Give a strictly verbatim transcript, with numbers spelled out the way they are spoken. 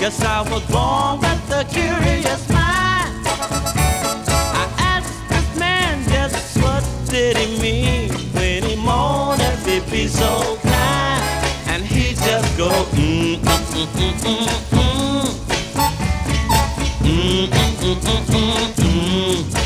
Yes, I was born with the curious mind. I asked this man just what did he mean when he moaned and he be so kind, and he just go mm mm mm mm mm mm mm mm mm mm mm.